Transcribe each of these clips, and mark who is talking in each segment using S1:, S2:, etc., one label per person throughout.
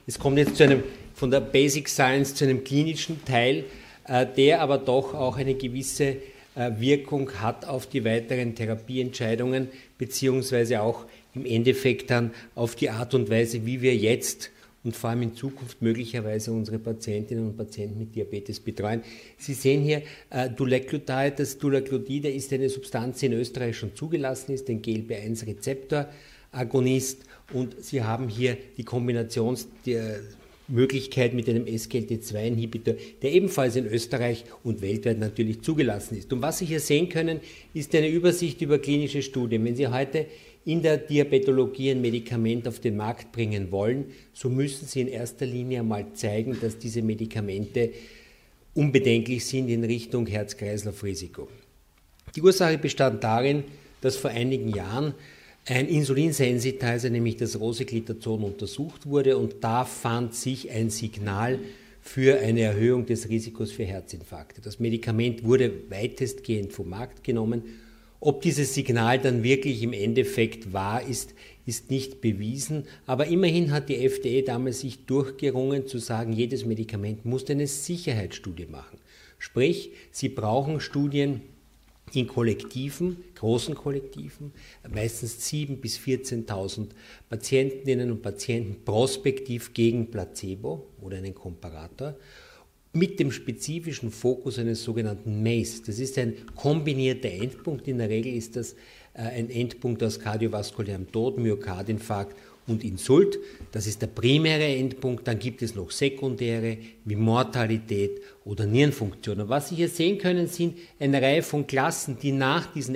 S1: Es kommt jetzt von der Basic Science zu einem klinischen Teil, der aber doch auch eine gewisse Wirkung hat auf die weiteren Therapieentscheidungen, beziehungsweise auch im Endeffekt dann auf die Art und Weise, wie wir jetzt und vor allem in Zukunft möglicherweise unsere Patientinnen und Patienten mit Diabetes betreuen. Sie sehen hier Dulaglutide. Das Dulaglutide ist eine Substanz, die in Österreich schon zugelassen ist, ein GLP-1-Rezeptor-Agonist, und Sie haben hier die Kombinationsmöglichkeit mit einem SGLT2-Inhibitor, der ebenfalls in Österreich und weltweit natürlich zugelassen ist. Und was Sie hier sehen können, ist eine Übersicht über klinische Studien. Wenn Sie heute in der Diabetologie ein Medikament auf den Markt bringen wollen, so müssen Sie in erster Linie einmal zeigen, dass diese Medikamente unbedenklich sind in Richtung Herz-Kreislauf-Risiko. Die Ursache bestand darin, dass vor einigen Jahren ein Insulinsensitizer, nämlich das Rosiglitazon, untersucht wurde, und da fand sich ein Signal für eine Erhöhung des Risikos für Herzinfarkte. Das Medikament wurde weitestgehend vom Markt genommen. Ob dieses Signal dann wirklich im Endeffekt wahr ist, ist nicht bewiesen. Aber immerhin hat die FDA damals sich durchgerungen zu sagen, jedes Medikament muss eine Sicherheitsstudie machen. Sprich, sie brauchen Studien in Kollektiven, großen Kollektiven, meistens 7.000 bis 14.000 Patientinnen und Patienten prospektiv gegen Placebo oder einen Komparator, mit dem spezifischen Fokus eines sogenannten MACE. Das ist ein kombinierter Endpunkt. In der Regel ist das ein Endpunkt aus kardiovaskulärem Tod, Myokardinfarkt und Insult. Das ist der primäre Endpunkt. Dann gibt es noch sekundäre wie Mortalität oder Nierenfunktion. Und was Sie hier sehen können, sind eine Reihe von Klassen, die nach diesen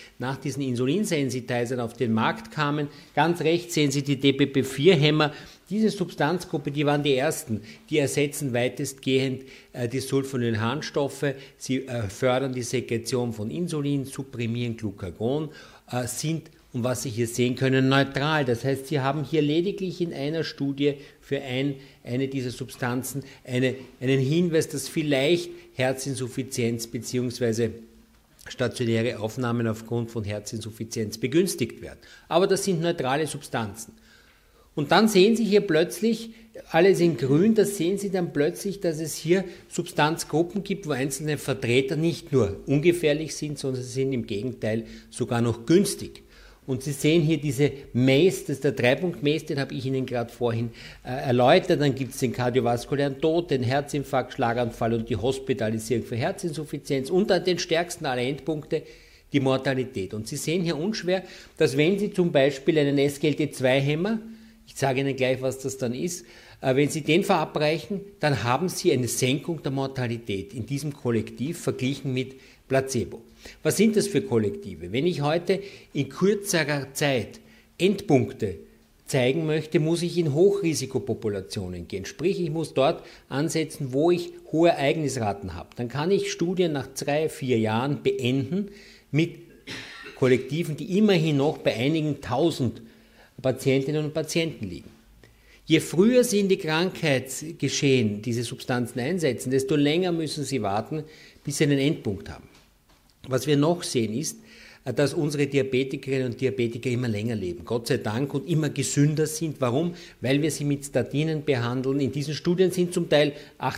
S1: Insulinsensitizern auf den Markt kamen. Ganz rechts sehen Sie die DPP-4-Hämmer. Diese Substanzgruppe, die waren die ersten, die ersetzen weitestgehend die Sulfonylharnstoffe, sie fördern die Sekretion von Insulin, supprimieren Glucagon, sind, und was Sie hier sehen können, neutral. Das heißt, Sie haben hier lediglich in einer Studie für eine dieser Substanzen einen Hinweis, dass vielleicht Herzinsuffizienz bzw. stationäre Aufnahmen aufgrund von Herzinsuffizienz begünstigt werden. Aber das sind neutrale Substanzen. Und dann sehen Sie hier plötzlich, alles in grün, da sehen Sie dann plötzlich, dass es hier Substanzgruppen gibt, wo einzelne Vertreter nicht nur ungefährlich sind, sondern sie sind im Gegenteil sogar noch günstig. Und Sie sehen hier diese MACE, das ist der Dreipunkt-MACE, den habe ich Ihnen gerade vorhin erläutert. Dann gibt es den kardiovaskulären Tod, den Herzinfarkt, Schlaganfall und die Hospitalisierung für Herzinsuffizienz und dann den stärksten aller Endpunkte, die Mortalität. Und Sie sehen hier unschwer, dass wenn Sie zum Beispiel einen SGLT2-Hämmer, ich sage Ihnen gleich, was das dann ist, wenn Sie den verabreichen, dann haben Sie eine Senkung der Mortalität in diesem Kollektiv verglichen mit Placebo. Was sind das für Kollektive? Wenn ich heute in kürzerer Zeit Endpunkte zeigen möchte, muss ich in Hochrisikopopulationen gehen. Sprich, ich muss dort ansetzen, wo ich hohe Ereignisraten habe. Dann kann ich Studien nach 3-4 Jahren beenden mit Kollektiven, die immerhin noch bei einigen tausend Patientinnen und Patienten liegen. Je früher Sie in die Krankheitsgeschehen diese Substanzen einsetzen, desto länger müssen Sie warten, bis Sie einen Endpunkt haben. Was wir noch sehen ist, dass unsere Diabetikerinnen und Diabetiker immer länger leben, Gott sei Dank, und immer gesünder sind. Warum? Weil wir sie mit Statinen behandeln. In diesen Studien sind zum Teil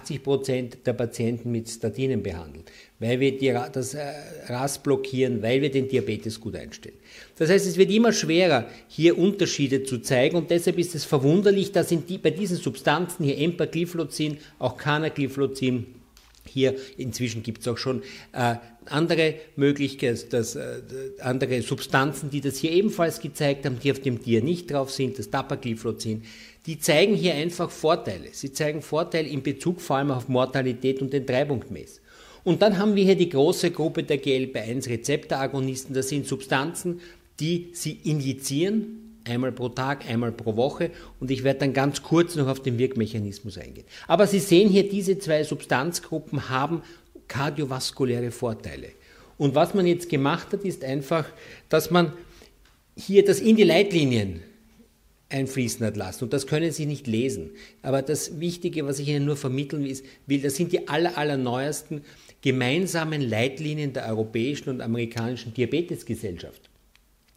S1: 80% der Patienten mit Statinen behandelt, weil wir das RAS blockieren, weil wir den Diabetes gut einstellen. Das heißt, es wird immer schwerer, hier Unterschiede zu zeigen, und deshalb ist es verwunderlich, dass bei diesen Substanzen, hier Empagliflozin, auch Canagliflozin, hier inzwischen gibt es auch schon andere Möglichkeiten, andere Substanzen, die das hier ebenfalls gezeigt haben, die auf dem Tier nicht drauf sind, das Dapagliflozin, die zeigen hier einfach Vorteile. Sie zeigen Vorteile in Bezug vor allem auf Mortalität und den Dreipunkt-MACE. Und dann haben wir hier die große Gruppe der GLP-1-Rezeptoragonisten. Das sind Substanzen, die Sie injizieren, einmal pro Tag, einmal pro Woche, und ich werde dann ganz kurz noch auf den Wirkmechanismus eingehen. Aber Sie sehen hier, diese zwei Substanzgruppen haben kardiovaskuläre Vorteile. Und was man jetzt gemacht hat, ist einfach, dass man hier das in die Leitlinien einfließen hat lassen. Und das können Sie nicht lesen. Aber das Wichtige, was ich Ihnen nur vermitteln will, das sind die allerneuesten gemeinsamen Leitlinien der Europäischen und Amerikanischen Diabetesgesellschaft.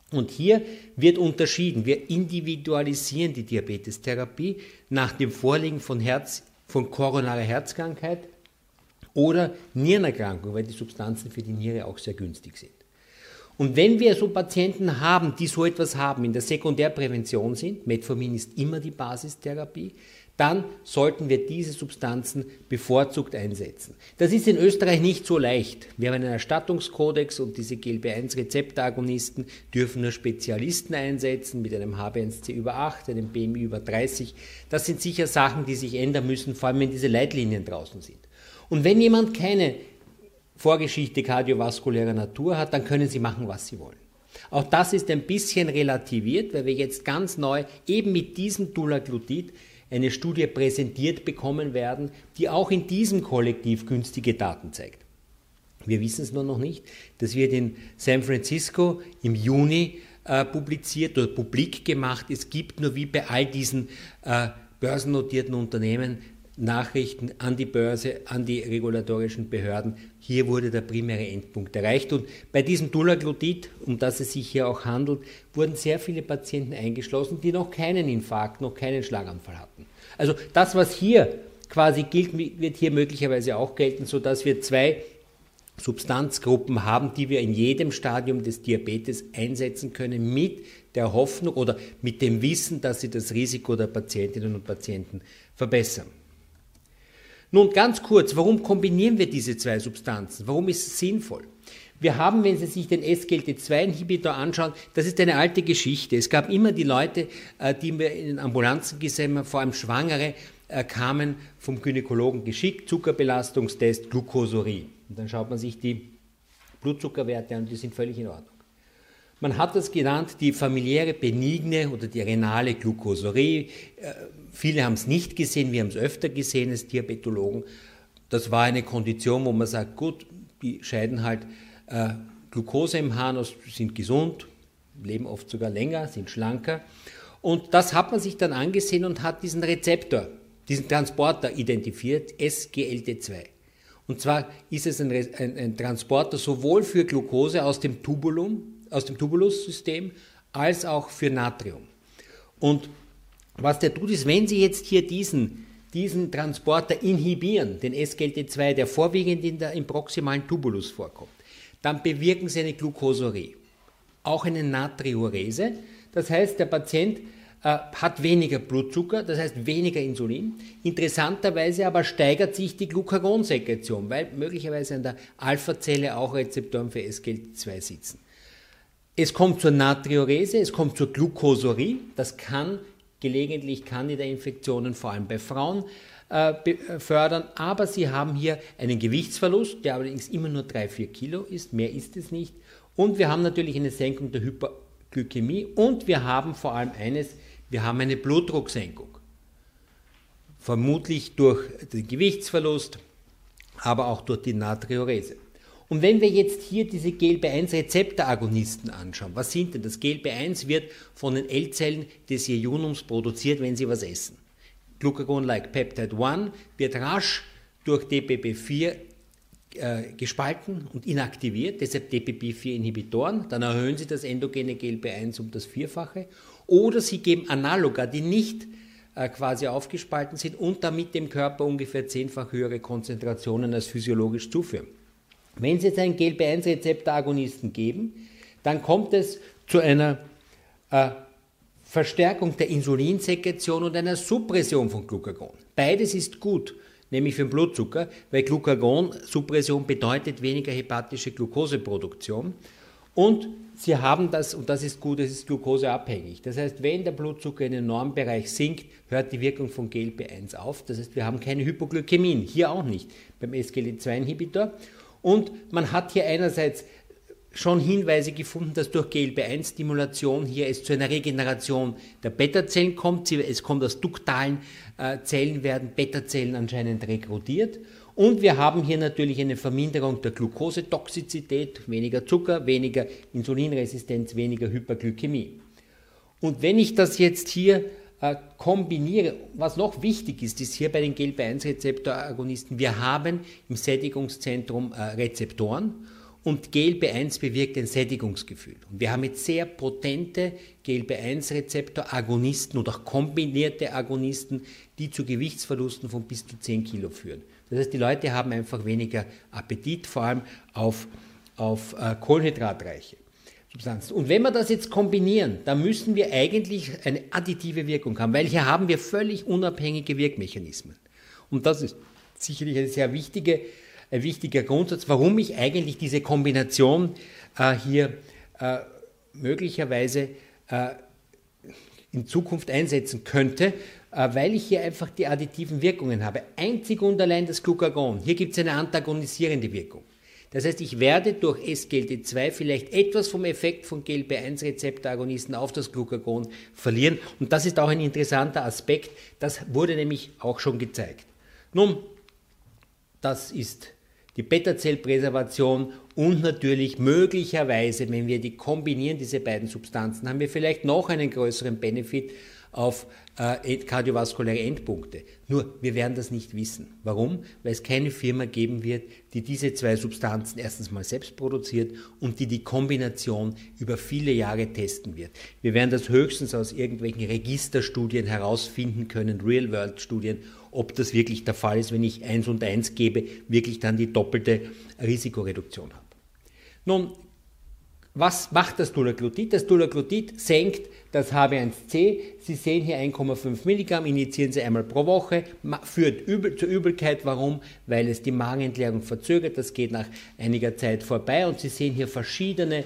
S1: Und hier wird unterschieden, wir individualisieren die Diabetestherapie nach dem Vorliegen von koronarer Herzkrankheit oder Nierenerkrankung, weil die Substanzen für die Niere auch sehr günstig sind. Und wenn wir so Patienten haben, die so etwas haben, in der Sekundärprävention sind, Metformin ist immer die Basistherapie, dann sollten wir diese Substanzen bevorzugt einsetzen. Das ist in Österreich nicht so leicht. Wir haben einen Erstattungskodex und diese GLP-1-Rezeptoragonisten dürfen nur Spezialisten einsetzen mit einem HbA1c über 8, einem BMI über 30. Das sind sicher Sachen, die sich ändern müssen, vor allem wenn diese Leitlinien draußen sind. Und wenn jemand keine Vorgeschichte kardiovaskulärer Natur hat, dann können Sie machen, was Sie wollen. Auch das ist ein bisschen relativiert, weil wir jetzt ganz neu eben mit diesem Dulaglutid eine Studie präsentiert bekommen werden, die auch in diesem Kollektiv günstige Daten zeigt. Wir wissen es nur noch nicht. Das wird in San Francisco im Juni publiziert oder publik gemacht. Es gibt nur wie bei all diesen börsennotierten Unternehmen Nachrichten an die Börse, an die regulatorischen Behörden. Hier wurde der primäre Endpunkt erreicht. Und bei diesem Dulaglutid, um das es sich hier auch handelt, wurden sehr viele Patienten eingeschlossen, die noch keinen Infarkt, noch keinen Schlaganfall hatten. Also das, was hier quasi gilt, wird hier möglicherweise auch gelten, sodass wir zwei Substanzgruppen haben, die wir in jedem Stadium des Diabetes einsetzen können, mit der Hoffnung oder mit dem Wissen, dass sie das Risiko der Patientinnen und Patienten verbessern. Nun ganz kurz, warum kombinieren wir diese zwei Substanzen? Warum ist es sinnvoll? Wir haben, wenn Sie sich den SGLT2-Inhibitor anschauen, das ist eine alte Geschichte. Es gab immer die Leute, die wir in den Ambulanzen gesehen haben, vor allem Schwangere, kamen vom Gynäkologen geschickt, Zuckerbelastungstest, Glucosurie. Und dann schaut man sich die Blutzuckerwerte an und die sind völlig in Ordnung. Man hat das genannt, die familiäre benigne oder die renale Glucosurie. Viele haben es nicht gesehen, wir haben es öfter gesehen als Diabetologen. Das war eine Kondition, wo man sagt, gut, die scheiden halt Glucose im Harn aus, sind gesund, leben oft sogar länger, sind schlanker. Und das hat man sich dann angesehen und hat diesen Rezeptor, diesen Transporter identifiziert, SGLT2. Und zwar ist es ein Transporter sowohl für Glucose aus dem Tubulussystem als auch für Natrium. Und was der tut, ist, wenn Sie jetzt hier diesen Transporter inhibieren, den SGLT2, der vorwiegend im proximalen Tubulus vorkommt, dann bewirken Sie eine Glucosurie, auch eine Natriurese. Das heißt, der Patient hat weniger Blutzucker, das heißt weniger Insulin. Interessanterweise aber steigert sich die Glucagonsekretion, weil möglicherweise an der Alpha-Zelle auch Rezeptoren für SGLT2 sitzen. Es kommt zur Natriurese, es kommt zur Glucosurie, das kann gelegentlich Candida-Infektionen, vor allem bei Frauen, fördern, aber Sie haben hier einen Gewichtsverlust, der allerdings immer nur 3-4 Kilo ist, mehr ist es nicht. Und wir haben natürlich eine Senkung der Hyperglykämie und wir haben vor allem eines, wir haben eine Blutdrucksenkung. Vermutlich durch den Gewichtsverlust, aber auch durch die Natriurese. Und wenn wir jetzt hier diese GLP-1-Rezeptoragonisten anschauen, was sind denn das? GLP-1 wird von den L-Zellen des Jejunums produziert, wenn sie was essen. Glucagon-like Peptide 1 wird rasch durch DPP4 gespalten und inaktiviert, deshalb DPP4-Inhibitoren, dann erhöhen sie das endogene GLP-1 um das Vierfache, oder sie geben Analoga, die nicht quasi aufgespalten sind und damit dem Körper ungefähr 10-fach höhere Konzentrationen als physiologisch zuführen. Wenn Sie jetzt einen GLP-1-Rezeptoragonisten geben, dann kommt es zu einer Verstärkung der Insulinsekretion und einer Suppression von Glucagon. Beides ist gut, nämlich für den Blutzucker, weil Glucagon-Suppression bedeutet weniger hepatische Glukoseproduktion. Und Sie haben das, und das ist gut, es ist glukoseabhängig. Das heißt, wenn der Blutzucker in den Normbereich sinkt, hört die Wirkung von GLP-1 auf. Das heißt, wir haben keine Hypoglykämien, hier auch nicht beim SGLT2-Inhibitor. Und man hat hier einerseits schon Hinweise gefunden, dass durch GLP-1-Stimulation hier es zu einer Regeneration der Beta-Zellen kommt. Es kommt aus duktalen Zellen, werden Beta-Zellen anscheinend rekrutiert. Und wir haben hier natürlich eine Verminderung der Glukosetoxizität, weniger Zucker, weniger Insulinresistenz, weniger Hyperglykämie. Und wenn ich das jetzt hier kombiniere, was noch wichtig ist, ist hier bei den GLP-1-Rezeptoragonisten, wir haben im Sättigungszentrum Rezeptoren und GLP-1 bewirkt ein Sättigungsgefühl. Und wir haben jetzt sehr potente GLP-1-Rezeptor-Agonisten oder auch kombinierte Agonisten, die zu Gewichtsverlusten von bis zu 10 Kilo führen. Das heißt, die Leute haben einfach weniger Appetit, vor allem auf kohlenhydratreiche Substanzen. Und wenn wir das jetzt kombinieren, dann müssen wir eigentlich eine additive Wirkung haben, weil hier haben wir völlig unabhängige Wirkmechanismen. Und das ist sicherlich ein wichtiger Grundsatz, warum ich eigentlich diese Kombination hier möglicherweise in Zukunft einsetzen könnte, weil ich hier einfach die additiven Wirkungen habe. Einzig und allein das Glucagon. Hier gibt es eine antagonisierende Wirkung. Das heißt, ich werde durch SGLT2 vielleicht etwas vom Effekt von GLP-1-Rezeptoragonisten auf das Glucagon verlieren. Und das ist auch ein interessanter Aspekt. Das wurde nämlich auch schon gezeigt. Nun, das ist die Beta-Zellpräservation und natürlich möglicherweise, wenn wir die kombinieren, diese beiden Substanzen, haben wir vielleicht noch einen größeren Benefit auf kardiovaskuläre Endpunkte. Nur, wir werden das nicht wissen. Warum? Weil es keine Firma geben wird, die diese zwei Substanzen erstens mal selbst produziert und die Kombination über viele Jahre testen wird. Wir werden das höchstens aus irgendwelchen Registerstudien herausfinden können, Real-World-Studien, ob das wirklich der Fall ist, wenn ich 1 und 1 gebe, wirklich dann die doppelte Risikoreduktion habe. Nun, was macht das Dulaglutid? Das Dulaglutid senkt das HbA1c. Sie sehen hier 1,5 Milligramm, injizieren Sie einmal pro Woche, führt zur Übelkeit. Warum? Weil es die Magenentleerung verzögert. Das geht nach einiger Zeit vorbei und Sie sehen hier verschiedene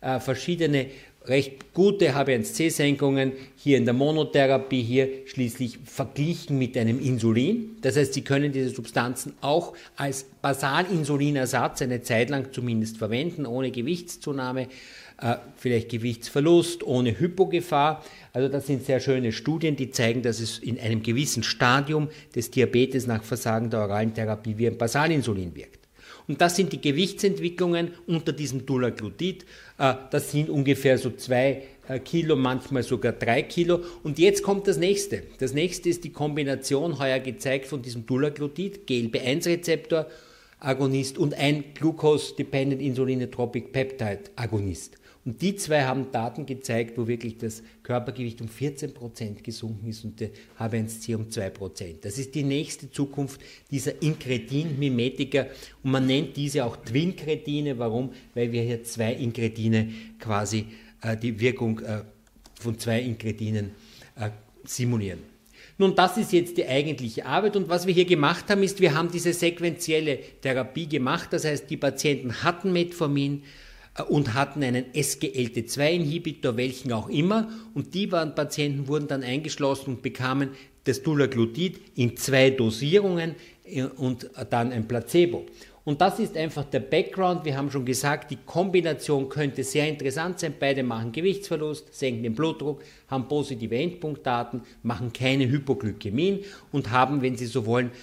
S1: recht gute HbA1c-Senkungen hier in der Monotherapie, hier schließlich verglichen mit einem Insulin. Das heißt, Sie können diese Substanzen auch als Basalinsulinersatz eine Zeit lang zumindest verwenden, ohne Gewichtszunahme, vielleicht Gewichtsverlust, ohne Hypogefahr. Also das sind sehr schöne Studien, die zeigen, dass es in einem gewissen Stadium des Diabetes nach Versagen der oralen Therapie wie ein Basalinsulin wirkt. Und das sind die Gewichtsentwicklungen unter diesem Dulaglutid. Das sind ungefähr so 2 Kilo, manchmal sogar 3 Kilo. Und jetzt kommt das nächste. Das nächste ist die Kombination, heuer gezeigt, von diesem Dulaglutid, GLP-1-Rezeptor, Agonist und ein Glucose-Dependent Insulinotropic Peptide Agonist. Und die zwei haben Daten gezeigt, wo wirklich das Körpergewicht um 14% gesunken ist und der HbA1c um 2%. Das ist die nächste Zukunft dieser Inkretin-Mimetika und man nennt diese auch Twinkretine. Warum? Weil wir hier 2 Inkretine quasi die Wirkung von 2 Inkretinen simulieren. Nun, das ist jetzt die eigentliche Arbeit und was wir hier gemacht haben, ist, wir haben diese sequentielle Therapie gemacht. Das heißt, die Patienten hatten Metformin und hatten einen SGLT2-Inhibitor, welchen auch immer, und die Patienten wurden dann eingeschlossen und bekamen das Dulaglutid in 2 Dosierungen und dann ein Placebo. Und das ist einfach der Background. Wir haben schon gesagt, die Kombination könnte sehr interessant sein. Beide machen Gewichtsverlust, senken den Blutdruck, haben positive Endpunktdaten, machen keine Hypoglykämien und haben, wenn Sie so wollen,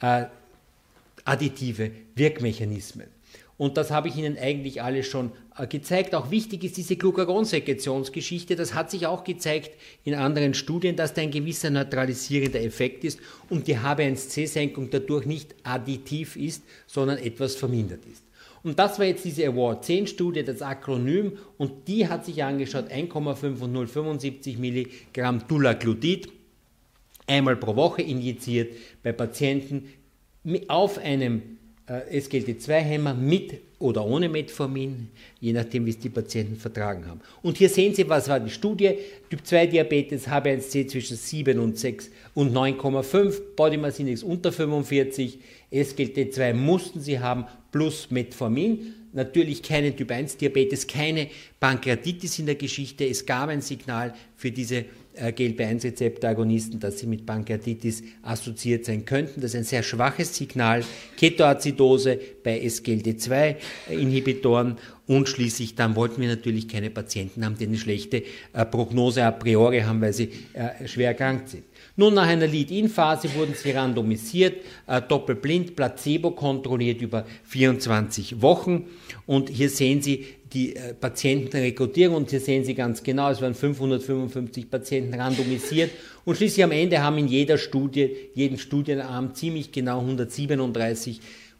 S1: additive Wirkmechanismen. Und das habe ich Ihnen eigentlich alles schon gezeigt. Auch wichtig ist diese Glucagon-Sekretionsgeschichte. Das hat sich auch gezeigt in anderen Studien, dass da ein gewisser neutralisierender Effekt ist und die HbA1c-Senkung dadurch nicht additiv ist, sondern etwas vermindert ist. Und das war jetzt diese AWARD-10-Studie, das Akronym, und die hat sich angeschaut, 1,5 und 0,75 Milligramm Dulaglutid, einmal pro Woche injiziert bei Patienten auf einem SGLT2-Hämmer mit oder ohne Metformin, je nachdem, wie es die Patienten vertragen haben. Und hier sehen Sie, was war die Studie. Typ-2-Diabetes, HbA1c zwischen 7 und 6 und 9,5, Body Mass Index unter 45, SGLT2 mussten Sie haben, plus Metformin. Natürlich keinen Typ-1-Diabetes, keine Pankreatitis in der Geschichte. Es gab ein Signal für diese GLP-1-Rezeptoragonisten, dass sie mit Pankreatitis assoziiert sein könnten. Das ist ein sehr schwaches Signal. Ketoazidose bei SGLT2-Inhibitoren und schließlich dann wollten wir natürlich keine Patienten haben, die eine schlechte Prognose a priori haben, weil sie schwer erkrankt sind. Nun, nach einer Lead-In-Phase wurden sie randomisiert, doppelblind, placebo kontrolliert über 24 Wochen. Und hier sehen Sie die Patientenrekrutierung und hier sehen Sie ganz genau, es waren 555 Patienten randomisiert und schließlich am Ende haben in jeden Studienarm ziemlich genau 137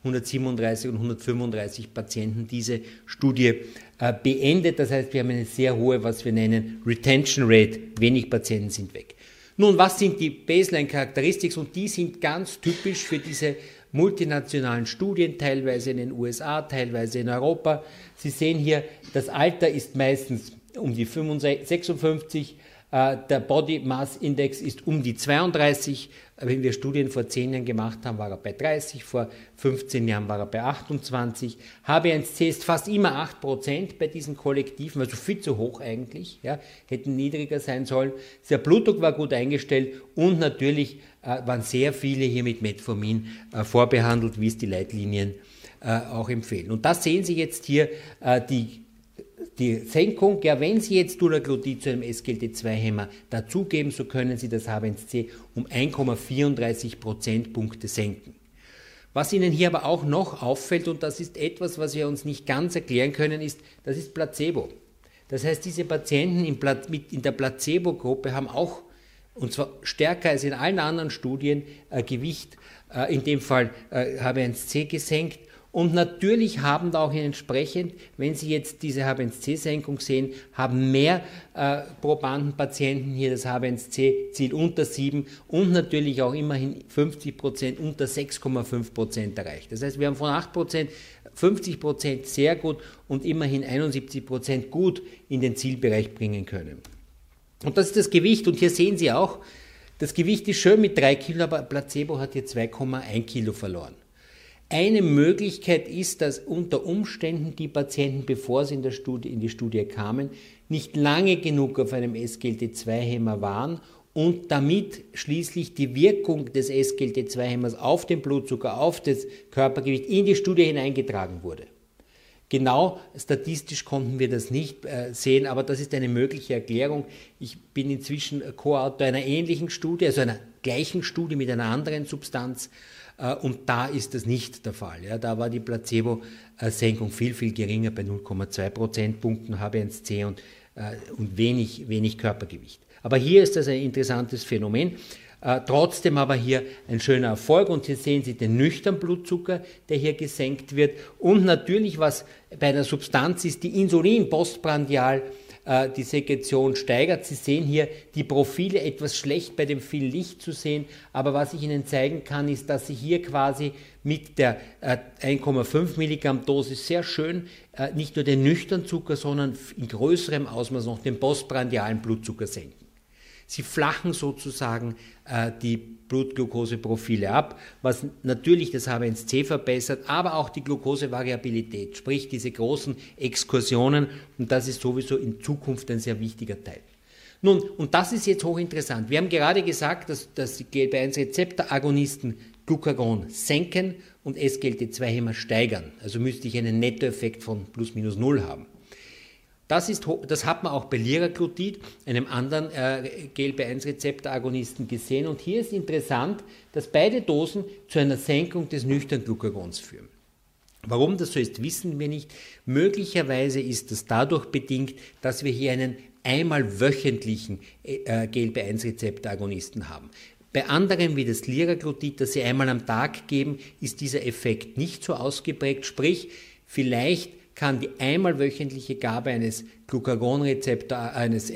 S1: 137 und 135 Patienten diese Studie beendet. Das heißt, wir haben eine sehr hohe, was wir nennen, Retention Rate. Wenig Patienten sind weg. Nun, was sind die Baseline-Characteristics? Und die sind ganz typisch für diese multinationalen Studien, teilweise in den USA, teilweise in Europa. Sie sehen hier, das Alter ist meistens um die 56, der Body Mass Index ist um die 32. Wenn wir Studien vor 10 Jahren gemacht haben, war er bei 30, vor 15 Jahren war er bei 28. HbA1c ist fast immer 8% bei diesen Kollektiven, also viel zu hoch eigentlich, ja, hätten niedriger sein sollen. Der Blutdruck war gut eingestellt und natürlich waren sehr viele hier mit Metformin vorbehandelt, wie es die Leitlinien auch empfehlen. Und das sehen Sie jetzt hier, die Senkung, ja, wenn Sie jetzt Dulaglutid zu einem SGLT2-Hämmer dazugeben, so können Sie das HbA1c um 1,34 Prozentpunkte senken. Was Ihnen hier aber auch noch auffällt, und das ist etwas, was wir uns nicht ganz erklären können, ist, das ist Placebo. Das heißt, diese Patienten in der Placebo-Gruppe haben auch, und zwar stärker als in allen anderen Studien, Gewicht, in dem Fall HbA1c gesenkt. Und natürlich haben da auch entsprechend, wenn Sie jetzt diese HbA1c-Senkung sehen, haben mehr Probanden, Patienten hier das HbA1c-Ziel unter 7 und natürlich auch immerhin 50% unter 6,5% erreicht. Das heißt, wir haben von 8% 50% sehr gut und immerhin 71% gut in den Zielbereich bringen können. Und das ist das Gewicht, und hier sehen Sie auch, das Gewicht ist schön mit 3 Kilo, aber Placebo hat hier 2,1 Kilo verloren. Eine Möglichkeit ist, dass unter Umständen die Patienten, bevor sie in die Studie kamen, nicht lange genug auf einem SGLT2-Hämmer waren und damit schließlich die Wirkung des SGLT2-Hämmers auf den Blutzucker, auf das Körpergewicht in die Studie hineingetragen wurde. Genau statistisch konnten wir das nicht sehen, aber das ist eine mögliche Erklärung. Ich bin inzwischen Co-Autor einer ähnlichen Studie, also einer gleichen Studie mit einer anderen Substanz, und da ist das nicht der Fall. Ja, da war die Placebo-Senkung viel, viel geringer bei 0,2 Prozentpunkten HbA1c und wenig Körpergewicht. Aber hier ist das ein interessantes Phänomen. Trotzdem aber hier ein schöner Erfolg, und hier sehen Sie den nüchternen Blutzucker, der hier gesenkt wird, und natürlich, was bei einer Substanz ist, die Insulin postprandial die Sekretion steigert. Sie sehen hier die Profile etwas schlecht bei dem viel Licht zu sehen, aber was ich Ihnen zeigen kann, ist, dass Sie hier quasi mit der 1,5 Milligramm Dosis sehr schön nicht nur den nüchternen Zucker, sondern in größerem Ausmaß noch den postprandialen Blutzucker senken. Sie flachen sozusagen die Blutglukoseprofile ab, was natürlich das HbA1c verbessert, aber auch die Glukosevariabilität, sprich diese großen Exkursionen, und das ist sowieso in Zukunft ein sehr wichtiger Teil. Nun, und das ist jetzt hochinteressant. Wir haben gerade gesagt, dass die GLP-1-Rezeptor-Agonisten Glucagon senken und SGLT2-Hämmer steigern. Also müsste ich einen Nettoeffekt von plus minus 0 haben. Das hat man auch bei Liraglutid, einem anderen GLP-1-Rezeptor-Agonisten, gesehen. Und hier ist interessant, dass beide Dosen zu einer Senkung des nüchternen Glukagons führen. Warum das so ist, wissen wir nicht. Möglicherweise ist das dadurch bedingt, dass wir hier einen einmal wöchentlichen GLP-1-Rezeptor-Agonisten haben. Bei anderen wie das Liraglutid, das Sie einmal am Tag geben, ist dieser Effekt nicht so ausgeprägt. Sprich, vielleicht kann die einmal wöchentliche Gabe eines Glucagon-Rezeptor, eines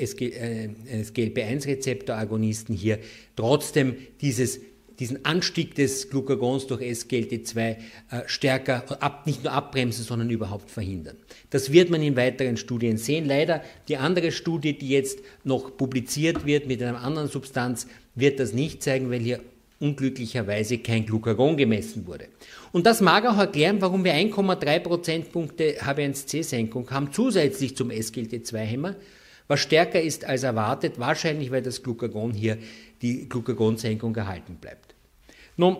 S1: GLP-1-Rezeptor-Agonisten hier trotzdem diesen Anstieg des Glucagons durch SGLT2 stärker nicht nur abbremsen, sondern überhaupt verhindern. Das wird man in weiteren Studien sehen. Leider die andere Studie, die jetzt noch publiziert wird mit einer anderen Substanz, wird das nicht zeigen, weil hier unglücklicherweise kein Glucagon gemessen wurde. Und das mag auch erklären, warum wir 1,3 Prozentpunkte HbA1c-Senkung haben, zusätzlich zum SGLT2-Hämmer, was stärker ist als erwartet, wahrscheinlich weil das Glucagon hier, die Glucagonsenkung erhalten bleibt. Nun,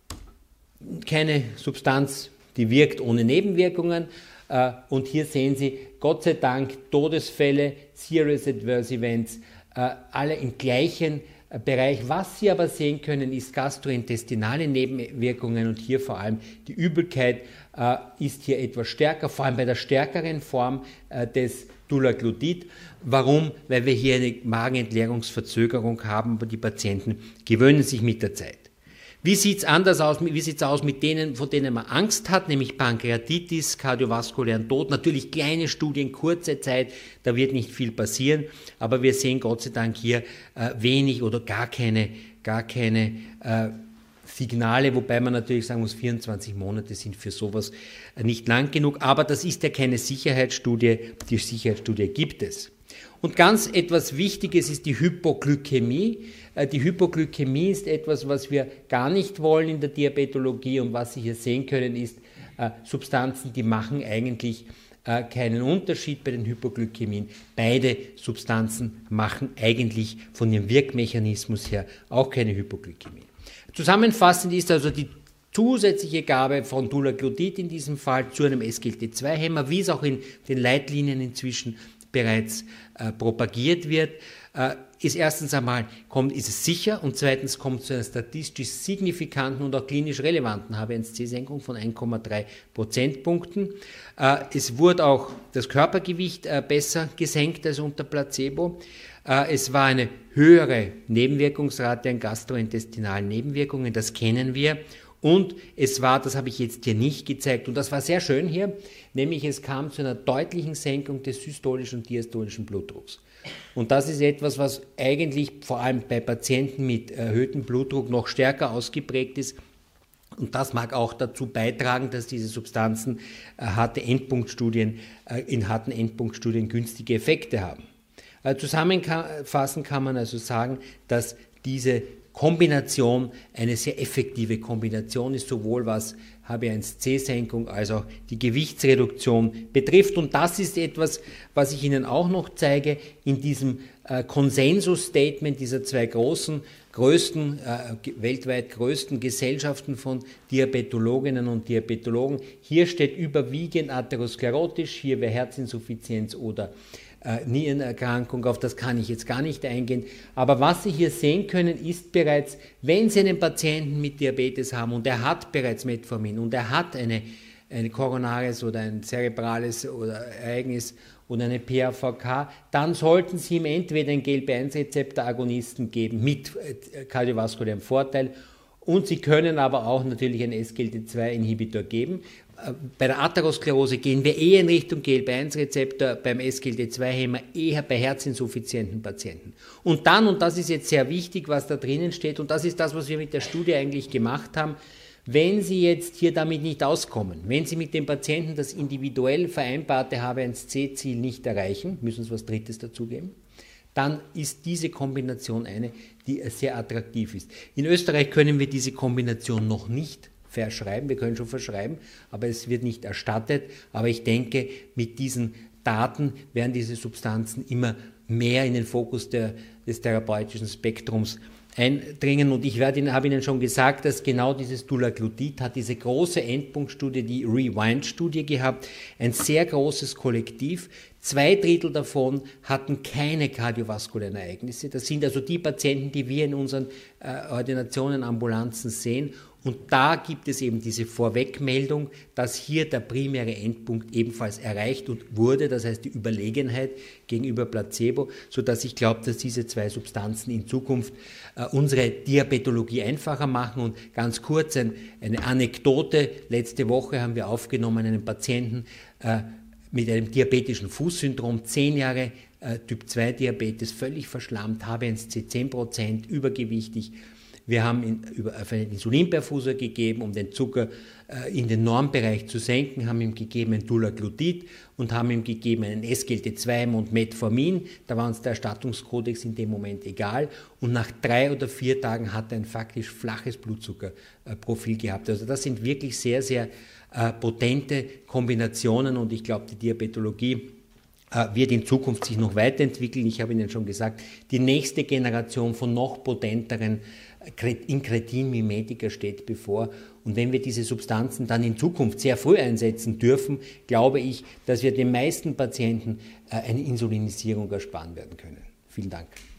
S1: keine Substanz, die wirkt ohne Nebenwirkungen, und hier sehen Sie, Gott sei Dank, Todesfälle, Serious Adverse Events, alle im gleichen Bereich. Was Sie aber sehen können, ist gastrointestinale Nebenwirkungen, und hier vor allem die Übelkeit ist hier etwas stärker, vor allem bei der stärkeren Form des Dulaglutid. Warum? Weil wir hier eine Magenentleerungsverzögerung haben, aber die Patienten gewöhnen sich mit der Zeit. Wie sieht es anders aus? Wie sieht es aus mit denen, von denen man Angst hat, nämlich Pankreatitis, kardiovaskulären Tod? Natürlich kleine Studien, kurze Zeit, da wird nicht viel passieren, aber wir sehen Gott sei Dank hier wenig oder gar keine Signale, wobei man natürlich sagen muss, 24 Monate sind für sowas nicht lang genug, aber das ist ja keine Sicherheitsstudie, die Sicherheitsstudie gibt es. Und ganz etwas Wichtiges ist die Hypoglykämie. Die Hypoglykämie ist etwas, was wir gar nicht wollen in der Diabetologie, und was Sie hier sehen können, ist Substanzen, die machen eigentlich keinen Unterschied bei den Hypoglykämien. Beide Substanzen machen eigentlich von ihrem Wirkmechanismus her auch keine Hypoglykämie. Zusammenfassend ist also die zusätzliche Gabe von Dulaglutid in diesem Fall zu einem SGLT2-Hämmer, wie es auch in den Leitlinien inzwischen bereits propagiert wird, ist erstens einmal, ist es sicher, und zweitens kommt zu einer statistisch signifikanten und auch klinisch relevanten HbA1c-Senkung von 1,3 Prozentpunkten. Es wurde auch das Körpergewicht besser gesenkt als unter Placebo. Es war eine höhere Nebenwirkungsrate an gastrointestinalen Nebenwirkungen, das kennen wir. Und es war, das habe ich jetzt hier nicht gezeigt, und das war sehr schön hier, nämlich es kam zu einer deutlichen Senkung des systolischen und diastolischen Blutdrucks. Und das ist etwas, was eigentlich vor allem bei Patienten mit erhöhtem Blutdruck noch stärker ausgeprägt ist. Und das mag auch dazu beitragen, dass diese Substanzen in harten Endpunktstudien günstige Effekte haben. Zusammenfassend kann man also sagen, dass diese Kombination eine sehr effektive Kombination ist, sowohl was HbA1c-Senkung als auch die Gewichtsreduktion betrifft. Und das ist etwas, was ich Ihnen auch noch zeige in diesem Konsensus-Statement dieser zwei weltweit größten Gesellschaften von Diabetologinnen und Diabetologen. Hier steht überwiegend atherosklerotisch, hier wäre Herzinsuffizienz oder Nierenerkrankung, auf das kann ich jetzt gar nicht eingehen. Aber was Sie hier sehen können, ist bereits, wenn Sie einen Patienten mit Diabetes haben und er hat bereits Metformin und er hat eine koronares oder ein zerebrales oder Ereignis oder eine PAVK, dann sollten Sie ihm entweder einen GLP-1-Rezeptor-Agonisten geben mit kardiovaskulärem Vorteil, und Sie können aber auch natürlich einen SGLT2-Inhibitor geben. Bei der Atherosklerose gehen wir eher in Richtung GLP-1-Rezeptor, beim SGLT2-Hämmer eher bei herzinsuffizienten Patienten. Und dann, und das ist jetzt sehr wichtig, was da drinnen steht, und das ist das, was wir mit der Studie eigentlich gemacht haben, wenn Sie jetzt hier damit nicht auskommen, wenn Sie mit dem Patienten das individuell vereinbarte HbA1c-Ziel nicht erreichen, müssen Sie was Drittes dazugeben, dann ist diese Kombination eine, die sehr attraktiv ist. In Österreich können wir diese Kombination noch nicht verschreiben, wir können schon verschreiben, aber es wird nicht erstattet. Aber ich denke, mit diesen Daten werden diese Substanzen immer mehr in den Fokus des therapeutischen Spektrums eindringen. Und ich habe Ihnen schon gesagt, dass genau dieses Dulaglutid hat diese große Endpunktstudie, die Rewind-Studie gehabt, ein sehr großes Kollektiv. 2/3 davon hatten keine kardiovaskulären Ereignisse. Das sind also die Patienten, die wir in unseren Ordinationen, Ambulanzen sehen. Und da gibt es eben diese Vorwegmeldung, dass hier der primäre Endpunkt ebenfalls erreicht und wurde, das heißt die Überlegenheit gegenüber Placebo, sodass ich glaube, dass diese zwei Substanzen in Zukunft unsere Diabetologie einfacher machen. Und ganz kurz eine Anekdote: Letzte Woche haben wir aufgenommen einen Patienten mit einem diabetischen Fußsyndrom, 10 Jahre Typ-2-Diabetes, völlig verschlammt, HbA1c 10%, übergewichtig. Wir haben ihm einen Insulinperfuser gegeben, um den Zucker in den Normbereich zu senken, haben ihm gegeben ein Dulaglutid und haben ihm gegeben einen SGLT2 und Metformin. Da war uns der Erstattungskodex in dem Moment egal. Und nach 3 oder 4 Tagen hat er ein faktisch flaches Blutzuckerprofil gehabt. Also das sind wirklich sehr, sehr potente Kombinationen, und ich glaube, die Diabetologie wird in Zukunft sich noch weiterentwickeln. Ich habe Ihnen schon gesagt, die nächste Generation von noch potenteren Incretin-Mimetika steht bevor. Und wenn wir diese Substanzen dann in Zukunft sehr früh einsetzen dürfen, glaube ich, dass wir den meisten Patienten eine Insulinisierung ersparen werden können. Vielen Dank.